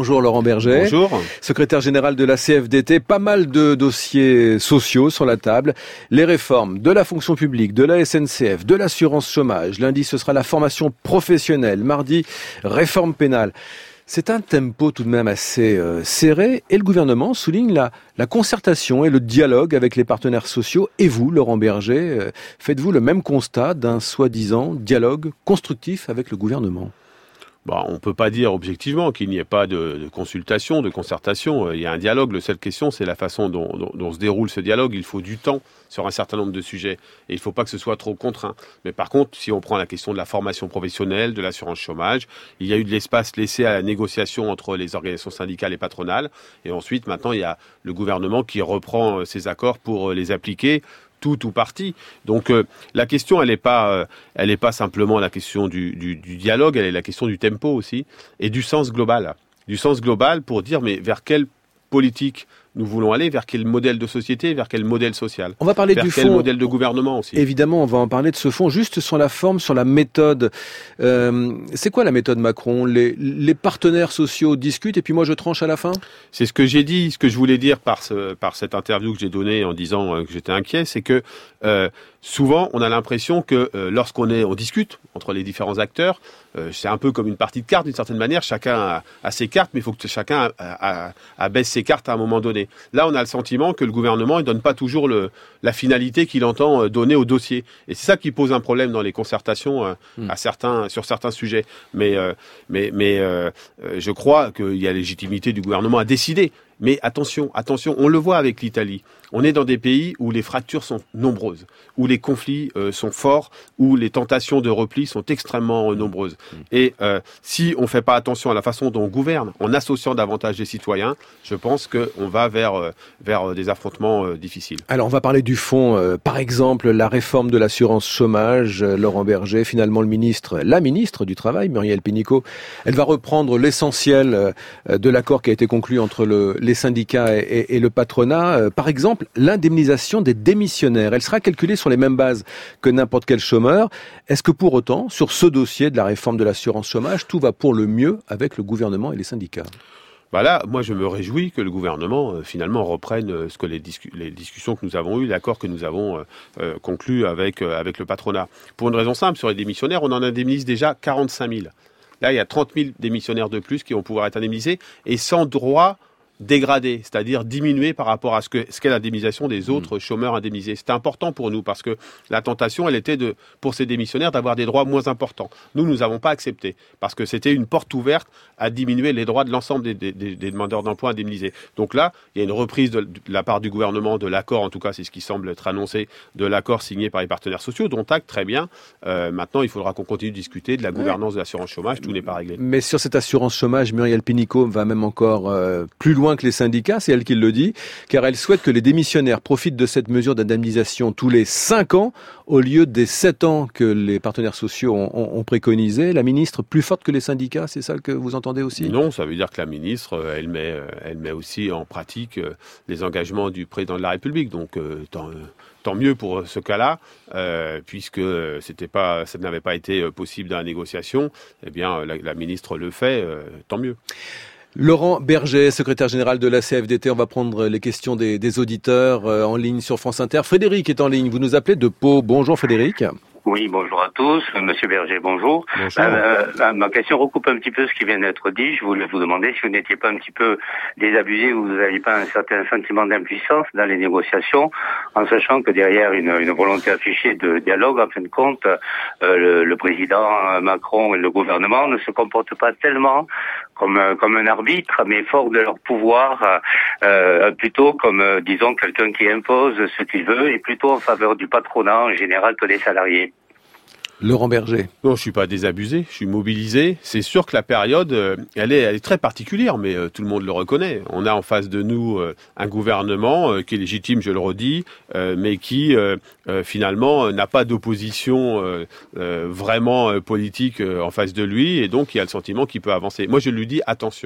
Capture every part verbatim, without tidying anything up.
Bonjour Laurent Berger. Bonjour. Secrétaire général de la C F D T, pas mal de dossiers sociaux sur la table. Les réformes de la fonction publique, de la S N C F, de l'assurance chômage. Lundi, ce sera la formation professionnelle. Mardi, réforme pénale. C'est un tempo tout de même assez euh, serré et le gouvernement souligne la, la concertation et le dialogue avec les partenaires sociaux. Et vous, Laurent Berger, euh, faites-vous le même constat d'un soi-disant dialogue constructif avec le gouvernement ? Bon, on ne peut pas dire objectivement qu'il n'y ait pas de, de consultation, de concertation. Il y a un dialogue. La seule question, c'est la façon dont, dont, dont se déroule ce dialogue. Il faut du temps sur un certain nombre de sujets. Et il ne faut pas que ce soit trop contraint. Mais par contre, si on prend la question de la formation professionnelle, de l'assurance chômage, il y a eu de l'espace laissé à la négociation entre les organisations syndicales et patronales. Et ensuite, maintenant, il y a le gouvernement qui reprend ces accords pour les appliquer. Tout ou partie. Donc euh, la question, elle n'est pas, euh, elle n'est pas simplement la question du, du, du dialogue, elle est la question du tempo aussi et du sens global, du sens global pour dire mais vers quelle politique nous voulons aller, vers quel modèle de société, vers quel modèle social. On va parler vers du quel fond. modèle de gouvernement aussi. Évidemment, on va en parler de ce fond. Juste sur la forme, sur la méthode. Euh, c'est quoi la méthode Macron ? les, les partenaires sociaux discutent et puis moi je tranche à la fin ? C'est ce que j'ai dit, ce que je voulais dire par, ce, par cette interview que j'ai donnée en disant que j'étais inquiet, c'est que euh, souvent on a l'impression que euh, lorsqu'on est, on discute entre les différents acteurs, euh, c'est un peu comme une partie de cartes d'une certaine manière. Chacun a, a ses cartes, mais il faut que chacun a, a, a baisse ses cartes à un moment donné. Là, on a le sentiment que le gouvernement ne donne pas toujours le, la finalité qu'il entend donner au dossier. Et c'est ça qui pose un problème dans les concertations euh, mmh. à certains, sur certains sujets. Mais, euh, mais, mais euh, je crois qu'il y a légitimité du gouvernement à décider. Mais attention, attention, on le voit avec l'Italie. On est dans des pays où les fractures sont nombreuses, où les conflits euh, sont forts, où les tentations de repli sont extrêmement euh, nombreuses. Et euh, si on ne fait pas attention à la façon dont on gouverne, en associant davantage les citoyens, je pense qu'on va vers, euh, vers des affrontements euh, difficiles. Alors on va parler du fond. Euh, par exemple, la réforme de l'assurance chômage. Euh, Laurent Berger, finalement le ministre, la ministre du Travail, Muriel Pénicaud, elle va reprendre l'essentiel euh, de l'accord qui a été conclu entre le les syndicats et, et, et le patronat. Euh, par exemple, l'indemnisation des démissionnaires. Elle sera calculée sur les mêmes bases que n'importe quel chômeur. Est-ce que pour autant, sur ce dossier de la réforme de l'assurance chômage, tout va pour le mieux avec le gouvernement et les syndicats ? Bah là, moi, je me réjouis que le gouvernement, euh, finalement, reprenne euh, ce que les, discu- les discussions que nous avons eues, l'accord que nous avons euh, euh, conclu avec, euh, avec le patronat. Pour une raison simple, sur les démissionnaires, on en indemnise déjà quarante-cinq mille. Là, il y a trente mille démissionnaires de plus qui vont pouvoir être indemnisés et sans droit dégradé, c'est-à-dire diminué par rapport à ce que ce qu'est l'indemnisation des autres mmh. chômeurs indemnisés. C'était important pour nous parce que la tentation, elle était de, pour ces démissionnaires d'avoir des droits moins importants. Nous, nous n'avons pas accepté parce que c'était une porte ouverte à diminuer les droits de l'ensemble des, des, des, des demandeurs d'emploi indemnisés. Donc là, il y a une reprise de, de la part du gouvernement de l'accord, en tout cas, c'est ce qui semble être annoncé, de l'accord signé par les partenaires sociaux, dont acte très bien. Euh, maintenant, il faudra qu'on continue de discuter de la gouvernance ouais. de l'assurance chômage. Tout n'est pas réglé. Mais sur cette assurance chômage, Muriel Pénicaud va même encore euh, plus loin que les syndicats, c'est elle qui le dit, car elle souhaite que les démissionnaires profitent de cette mesure d'indemnisation tous les cinq ans, au lieu des sept ans que les partenaires sociaux ont, ont, ont préconisé. La ministre, plus forte que les syndicats, c'est ça que vous entendez aussi ? Non, ça veut dire que la ministre, elle met, elle met aussi en pratique les engagements du président de la République. Donc, euh, tant, tant mieux pour ce cas-là, euh, puisque c'était pas, ça n'avait pas été possible dans la négociation. Eh bien, la, la ministre le fait, euh, tant mieux. Laurent Berger, secrétaire général de la C F D T, on va prendre les questions des, des auditeurs euh, en ligne sur France Inter. Frédéric est en ligne, vous nous appelez de Pau. Bonjour Frédéric. Oui, bonjour à tous. Monsieur Berger, bonjour. Bonjour. Euh, euh, ma question recoupe un petit peu ce qui vient d'être dit. Je voulais vous demander si vous n'étiez pas un petit peu désabusé ou vous n'aviez pas un certain sentiment d'impuissance dans les négociations, en sachant que derrière une, une volonté affichée de dialogue, en fin de compte, euh, le, le président Macron et le gouvernement ne se comportent pas tellement comme comme un arbitre, mais fort de leur pouvoir, euh, plutôt comme, euh, disons, quelqu'un qui impose ce qu'il veut, et plutôt en faveur du patronat en général que des salariés. Laurent Berger. Non, je suis pas désabusé, je suis mobilisé. C'est sûr que la période, euh, elle est, elle est très particulière, mais euh, tout le monde le reconnaît. On a en face de nous euh, un gouvernement euh, qui est légitime, je le redis, euh, mais qui euh, euh, finalement n'a pas d'opposition euh, euh, vraiment euh, politique euh, en face de lui, et donc il a le sentiment qu'il peut avancer. Moi, je lui dis attention.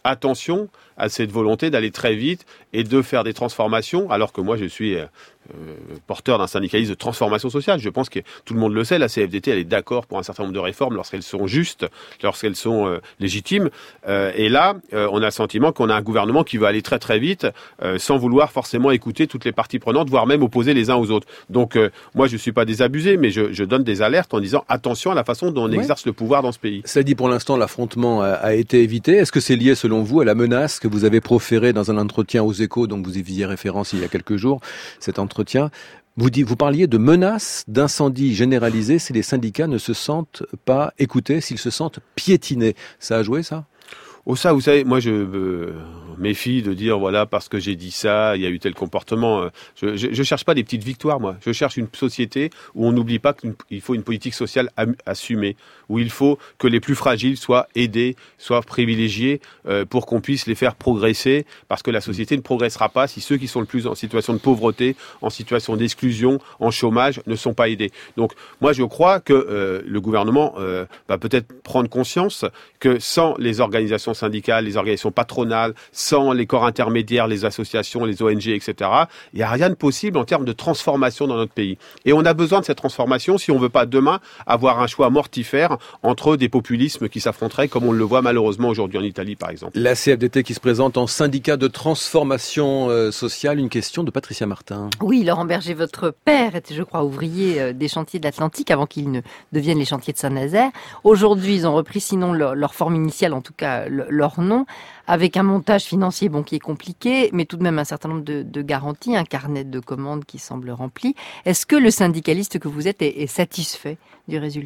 attention à cette volonté d'aller très vite et de faire des transformations, alors que moi je suis euh, porteur d'un syndicalisme de transformation sociale. Je pense que tout le monde le sait, la C F D T elle est d'accord pour un certain nombre de réformes lorsqu'elles sont justes, lorsqu'elles sont euh, légitimes. Euh, et là, euh, on a le sentiment qu'on a un gouvernement qui veut aller très très vite, euh, sans vouloir forcément écouter toutes les parties prenantes, voire même opposer les uns aux autres. Donc euh, moi je suis pas désabusé, mais je, je donne des alertes en disant attention à la façon dont on ouais. exerce le pouvoir dans ce pays. Ça dit pour l'instant l'affrontement a, a été évité. Est-ce que c'est lié selon vous à la menace que vous avez proférée dans un entretien aux Échos, donc vous y faisiez référence il y a quelques jours, cet entretien? Vous, dit, vous parliez de menaces d'incendie généralisées si les syndicats ne se sentent pas écoutés, s'ils se sentent piétinés. Ça a joué, ça ? Oh ça, vous savez, moi je me méfie de dire voilà parce que j'ai dit ça, il y a eu tel comportement. Je, je, je cherche pas des petites victoires, moi. Je cherche une société où on n'oublie pas qu'il faut une politique sociale assumée, où il faut que les plus fragiles soient aidés, soient privilégiés euh, pour qu'on puisse les faire progresser, parce que la société ne progressera pas si ceux qui sont le plus en situation de pauvreté, en situation d'exclusion, en chômage, ne sont pas aidés. Donc moi je crois que euh, le gouvernement euh, va peut-être prendre conscience que sans les organisations syndicales, les organisations patronales, sans les corps intermédiaires, les associations, les O N G, et cetera, il n'y a rien de possible en termes de transformation dans notre pays. Et on a besoin de cette transformation si on ne veut pas demain avoir un choix mortifère entre des populismes qui s'affronteraient, comme on le voit malheureusement aujourd'hui en Italie, par exemple. La C F D T qui se présente en syndicat de transformation euh, sociale. Une question de Patricia Martin. Oui, Laurent Berger, votre père était, je crois, ouvrier euh, des chantiers de l'Atlantique avant qu'ils ne deviennent les chantiers de Saint-Nazaire. Aujourd'hui, ils ont repris, sinon leur, leur forme initiale, en tout cas le, leur nom, avec un montage financier bon qui est compliqué, mais tout de même un certain nombre de, de garanties, un carnet de commandes qui semble rempli. Est-ce que le syndicaliste que vous êtes est, est satisfait du résultat ?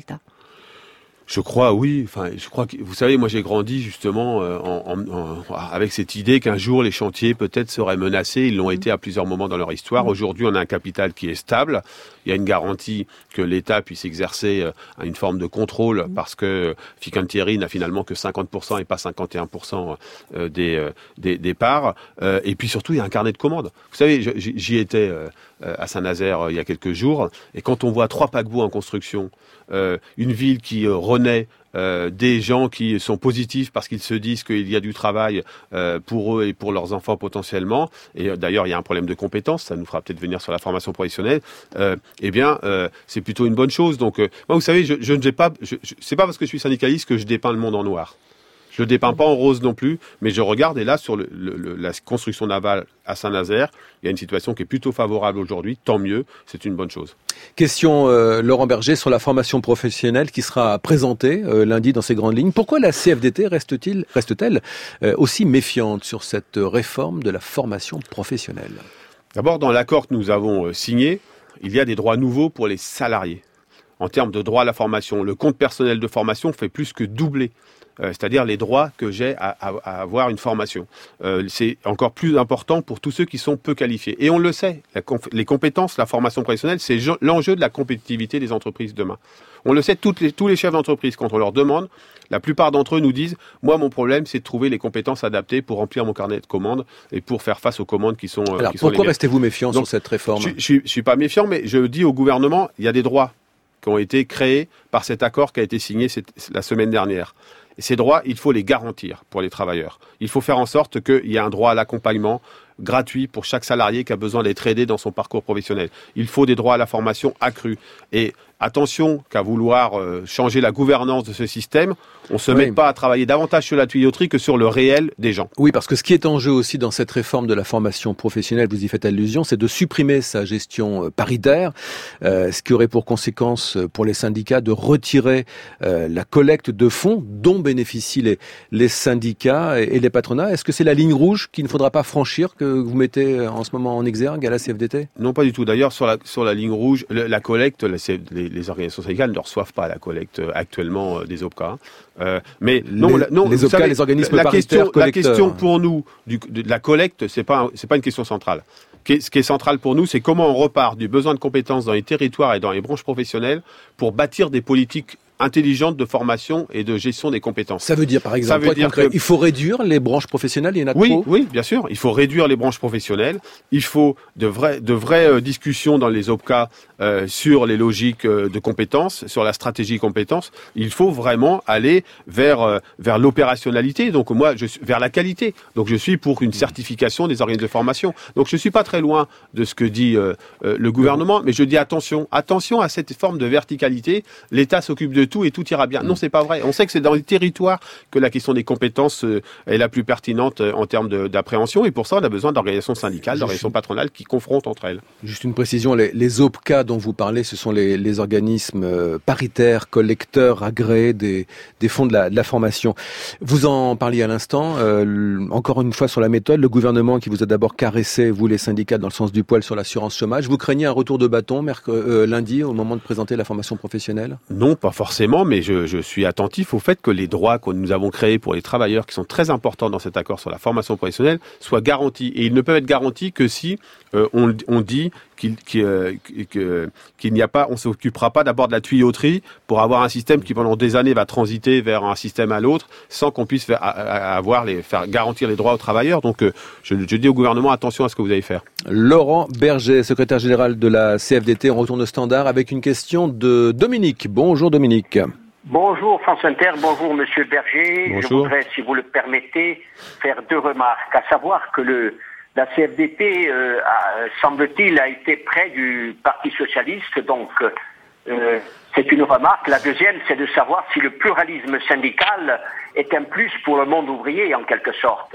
Je crois, oui. Enfin, je crois que vous savez, moi j'ai grandi justement euh, en, en, en, avec cette idée qu'un jour les chantiers peut-être seraient menacés. Ils l'ont mmh. été à plusieurs moments dans leur histoire. Mmh. Aujourd'hui, on a un capital qui est stable. Il y a une garantie que l'État puisse exercer euh, une forme de contrôle mmh. parce que Fincantieri n'a finalement que cinquante pour cent et pas cinquante et un pour cent euh, des, euh, des des parts. Euh, et puis surtout, il y a un carnet de commandes. Vous savez, j'y étais euh, à Saint-Nazaire euh, il y a quelques jours, et quand on voit trois paquebots en construction, euh, une ville qui euh, renaît, Euh, des gens qui sont positifs parce qu'ils se disent qu'il y a du travail euh, pour eux et pour leurs enfants potentiellement, et euh, d'ailleurs il y a un problème de compétences, ça nous fera peut-être venir sur la formation professionnelle, euh, eh bien euh, c'est plutôt une bonne chose. Donc euh, moi vous savez, je, je ne sais pas, je, je, c'est pas parce que je suis syndicaliste que je dépeins le monde en noir. Je ne dépeins pas en rose non plus, mais je regarde, et là, sur le, le, la construction navale à Saint-Nazaire, il y a une situation qui est plutôt favorable aujourd'hui, tant mieux, c'est une bonne chose. Question, euh, Laurent Berger, sur la formation professionnelle qui sera présentée euh, lundi dans ses grandes lignes. Pourquoi la C F D T reste-t-il, reste-t-elle euh, aussi méfiante sur cette réforme de la formation professionnelle ? D'abord, dans l'accord que nous avons signé, il y a des droits nouveaux pour les salariés. En termes de droit à la formation, le compte personnel de formation fait plus que doubler. Euh, c'est-à-dire les droits que j'ai à, à, à avoir une formation. Euh, c'est encore plus important pour tous ceux qui sont peu qualifiés. Et on le sait, la conf- les compétences, la formation professionnelle, c'est je- l'enjeu de la compétitivité des entreprises demain. On le sait, toutes les, tous les chefs d'entreprise, quand on leur demande, la plupart d'entre eux nous disent « Moi, mon problème, c'est de trouver les compétences adaptées pour remplir mon carnet de commandes et pour faire face aux commandes qui sont, Alors, qui sont les miennes. » Pourquoi restez-vous méfiant Donc, sur cette réforme ? Je ne suis pas méfiant, mais je dis au gouvernement, il y a des droits qui ont été créés par cet accord qui a été signé cette, la semaine dernière. Et ces droits, il faut les garantir pour les travailleurs. Il faut faire en sorte qu'il y ait un droit à l'accompagnement gratuit pour chaque salarié qui a besoin d'être aidé dans son parcours professionnel. Il faut des droits à la formation accrus. Et attention qu'à vouloir euh, changer la gouvernance de ce système, on ne se oui. mette pas à travailler davantage sur la tuyauterie que sur le réel des gens. Oui, parce que ce qui est en jeu aussi dans cette réforme de la formation professionnelle, vous y faites allusion, c'est de supprimer sa gestion paritaire, euh, ce qui aurait pour conséquence pour les syndicats de retirer euh, la collecte de fonds dont bénéficient les, les syndicats et, et les patronats. Est-ce que c'est la ligne rouge qu'il ne faudra pas franchir, que vous mettez en ce moment en exergue à la C F D T ? Non, pas du tout. D'ailleurs, sur la, sur la ligne rouge, le, la collecte, la, les, les organisations syndicales ne reçoivent pas la collecte actuellement euh, des O P C A. Euh, mais non, les, la, non, les O P C A, savez, les organismes la paritaires question, la question pour nous du, de, de la collecte, c'est pas c'est pas une question centrale. Ce qui est central pour nous, c'est comment on repart du besoin de compétences dans les territoires et dans les branches professionnelles pour bâtir des politiques intelligente de formation et de gestion des compétences. Ça veut dire, par exemple, Ça veut dire concret, que... il faut réduire les branches professionnelles, il y en a oui, trop. Oui, bien sûr. Il faut réduire les branches professionnelles. Il faut de vraies, de vraies euh, discussions dans les O P C A euh, sur les logiques euh, de compétences, sur la stratégie compétences. Il faut vraiment aller vers euh, vers l'opérationnalité. Donc moi, je suis vers la qualité. Donc je suis pour une certification des organismes de formation. Donc je suis pas très loin de ce que dit euh, euh, le gouvernement, mais je dis attention, attention à cette forme de verticalité. L'État s'occupe de tout et tout ira bien. Non, c'est pas vrai. On sait que c'est dans les territoires que la question des compétences euh, est la plus pertinente euh, en termes de, d'appréhension. Et pour ça, on a besoin d'organisations syndicales, d'organisations patronales qui confrontent entre elles. Juste une précision, les, les O P C A dont vous parlez, ce sont les, les organismes euh, paritaires, collecteurs, agréés des, des fonds de la, de la formation. Vous en parliez à l'instant, euh, encore une fois sur la méthode, le gouvernement qui vous a d'abord caressé, vous les syndicats, dans le sens du poil sur l'assurance chômage, vous craignez un retour de bâton merc- euh, lundi au moment de présenter la formation professionnelle ? Non, pas forcément, mais je, je suis attentif au fait que les droits que nous avons créés pour les travailleurs, qui sont très importants dans cet accord sur la formation professionnelle, soient garantis. Et ils ne peuvent être garantis que si euh, on, on dit qu'il, qu'il, euh, qu'il, qu'il n'y a pas, on s'occupera pas d'abord de la tuyauterie pour avoir un système qui pendant des années va transiter vers un système à l'autre, sans qu'on puisse faire, avoir les, faire garantir les droits aux travailleurs. Donc, euh, je, je dis au gouvernement attention à ce que vous allez faire. Laurent Berger, secrétaire général de la C F D T, on retourne au standard avec une question de Dominique. Bonjour Dominique. Bonjour France Inter, bonjour Monsieur Berger. Bonjour. Je voudrais, si vous le permettez, faire deux remarques. À savoir que le, la C F D T, euh, a, semble-t-il, a été près du Parti Socialiste, donc euh, c'est une remarque. La deuxième, c'est de savoir si le pluralisme syndical est un plus pour le monde ouvrier, en quelque sorte.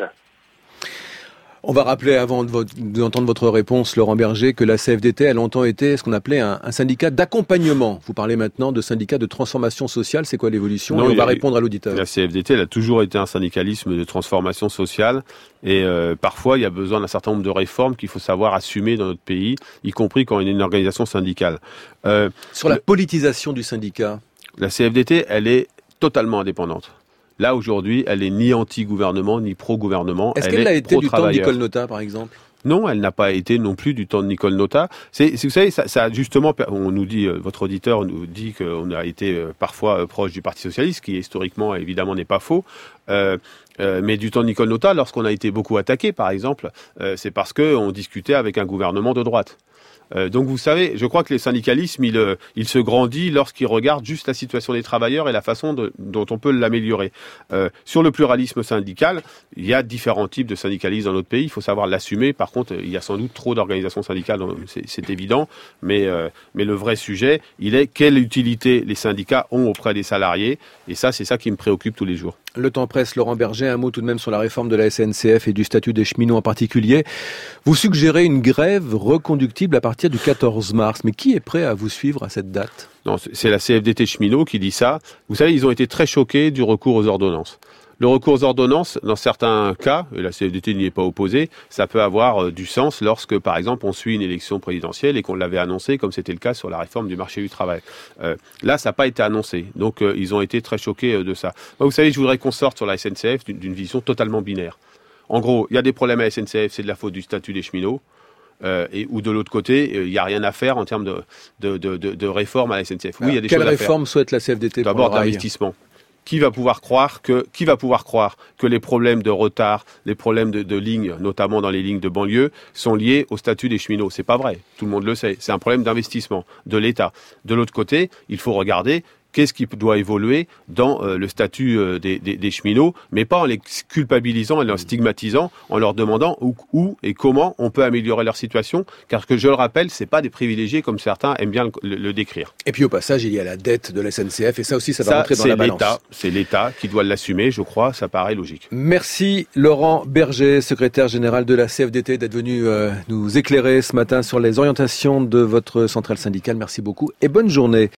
On va rappeler, avant de votre, d'entendre votre réponse, Laurent Berger, que la C F D T a longtemps été ce qu'on appelait un, un syndicat d'accompagnement. Vous parlez maintenant de syndicat de transformation sociale. C'est quoi l'évolution ? Non, Et on va a, répondre à l'auditeur. La C F D T, elle a toujours été un syndicalisme de transformation sociale. Et euh, parfois, il y a besoin d'un certain nombre de réformes qu'il faut savoir assumer dans notre pays, y compris quand il y a une organisation syndicale. Euh, Sur la le, politisation du syndicat, la C F D T, elle est totalement indépendante. Là, aujourd'hui, elle est ni anti-gouvernement, ni pro-gouvernement. Est-ce elle qu'elle est l'a été du temps de Nicole Notat, par exemple ? Non, elle n'a pas été non plus du temps de Nicole Notat. C'est, c'est vous savez, ça, ça justement, on nous dit, votre auditeur nous dit qu'on a été euh, parfois euh, proche du Parti socialiste, qui historiquement, évidemment, n'est pas faux. Euh, euh, mais du temps de Nicole Notat, lorsqu'on a été beaucoup attaqué, par exemple, euh, c'est parce qu'on discutait avec un gouvernement de droite. Euh, donc vous savez, je crois que le syndicalisme, il, euh, il se grandit lorsqu'il regarde juste la situation des travailleurs et la façon de, dont on peut l'améliorer. Euh, sur le pluralisme syndical, il y a différents types de syndicalisme dans notre pays, il faut savoir l'assumer. Par contre, il y a sans doute trop d'organisations syndicales, c'est, c'est évident, mais, euh, mais le vrai sujet, il est quelle utilité les syndicats ont auprès des salariés, et ça, c'est ça qui me préoccupe tous les jours. Le temps presse, Laurent Berger, un mot tout de même sur la réforme de la S N C F et du statut des cheminots en particulier. Vous suggérez une grève reconductible à partir du quatorze mars, mais qui est prêt à vous suivre à cette date ? Non, c'est la C F D T cheminots qui dit ça. Vous savez, ils ont été très choqués du recours aux ordonnances. Le recours aux ordonnances, dans certains cas, et la C F D T n'y est pas opposée, ça peut avoir euh, du sens lorsque, par exemple, on suit une élection présidentielle et qu'on l'avait annoncé, comme c'était le cas sur la réforme du marché du travail. Euh, là, ça n'a pas été annoncé, donc euh, ils ont été très choqués euh, de ça. Moi, vous savez, je voudrais qu'on sorte sur la S N C F d'une, d'une vision totalement binaire. En gros, il y a des problèmes à la S N C F, c'est de la faute du statut des cheminots. Euh, et, ou de l'autre côté, il euh, n'y a rien à faire en termes de, de, de, de, de réforme à la S N C F. Oui, il y a des Quelle choses à faire. Quelle réforme souhaite la C F D T ? D'abord d'investissement. Qui va pouvoir croire que qui va pouvoir croire que les problèmes de retard, les problèmes de, de lignes, notamment dans les lignes de banlieue, sont liés au statut des cheminots ? C'est pas vrai. Tout le monde le sait. C'est un problème d'investissement de l'État. De l'autre côté, il faut regarder qu'est-ce qui doit évoluer dans euh, le statut euh, des, des, des cheminots, mais pas en les culpabilisant, en les stigmatisant, en leur demandant où, où et comment on peut améliorer leur situation, car que je le rappelle, c'est pas des privilégiés comme certains aiment bien le, le, le décrire. Et puis au passage, il y a la dette de la S N C F, et ça aussi, ça va ça, rentrer dans la balance. L'État, c'est l'État qui doit l'assumer, je crois, ça paraît logique. Merci Laurent Berger, secrétaire général de la C F D T, d'être venu euh, nous éclairer ce matin sur les orientations de votre centrale syndicale. Merci beaucoup et bonne journée.